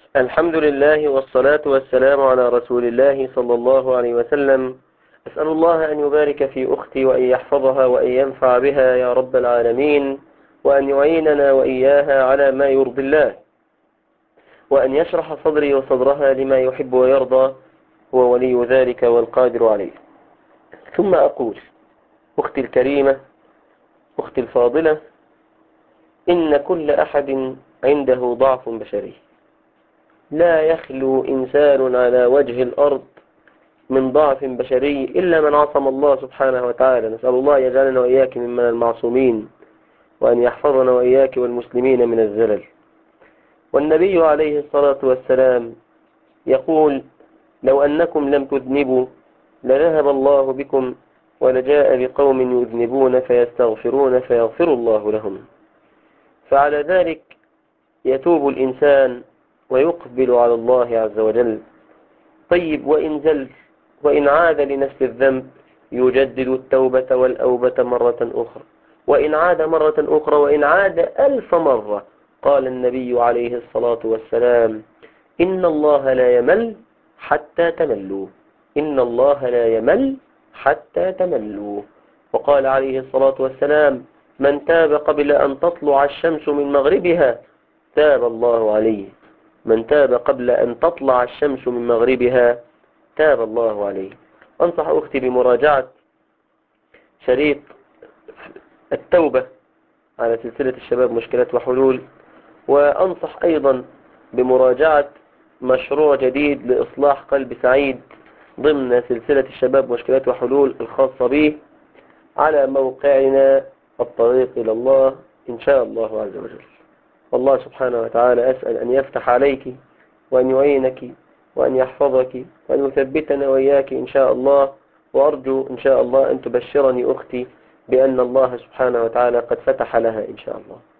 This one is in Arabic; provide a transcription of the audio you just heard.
الحمد لله والصلاة والسلام على رسول الله صلى الله عليه وسلم. أسأل الله أن يبارك في أختي وأن يحفظها وأن ينفع بها يا رب العالمين، وأن يعيننا وإياها على ما يرضي الله، وأن يشرح صدري وصدرها لما يحب ويرضى، هو ولي ذلك والقادر عليه. ثم أقول: أختي الكريمة، أختي الفاضلة، إن كل أحد عنده ضعف بشري، لا يخلو إنسان على وجه الأرض من ضعف بشري إلا من عصم الله سبحانه وتعالى. نسأل الله يجعلنا وإياك ممن المعصومين، وأن يحفظنا وإياك والمسلمين من الزلل. والنبي عليه الصلاة والسلام يقول: لو أنكم لم تذنبوا لذهب الله بكم، ولجاء بقوم يذنبون فيستغفرون فيغفر الله لهم. فعلى ذلك يتوب الإنسان ويقبل على الله عز وجل. طيب، وإن زل وإن عاد لنفس الذنب يجدد التوبة والأوبة مرة أخرى، وإن عاد مرة أخرى، وإن عاد 1000 مرة. قال النبي عليه الصلاة والسلام: إن الله لا يمل حتى تملوا، إن الله لا يمل حتى تملوا. وقال عليه الصلاة والسلام: من تاب قبل أن تطلع الشمس من مغربها تاب الله عليه، من تاب قبل أن تطلع الشمس من مغربها تاب الله عليه. أنصح أختي بمراجعة شريط التوبة على سلسلة الشباب مشكلات وحلول، وأنصح أيضا بمراجعة مشروع جديد لإصلاح قلب سعيد ضمن سلسلة الشباب مشكلات وحلول الخاصة به على موقعنا الطريق إلى الله إن شاء الله عز وجل. والله سبحانه وتعالى أسأل أن يفتح عليك وأن يعينك وأن يحفظك وأن يثبتنا وإياك إن شاء الله. وأرجو إن شاء الله أن تبشرني أختي بأن الله سبحانه وتعالى قد فتح لها إن شاء الله.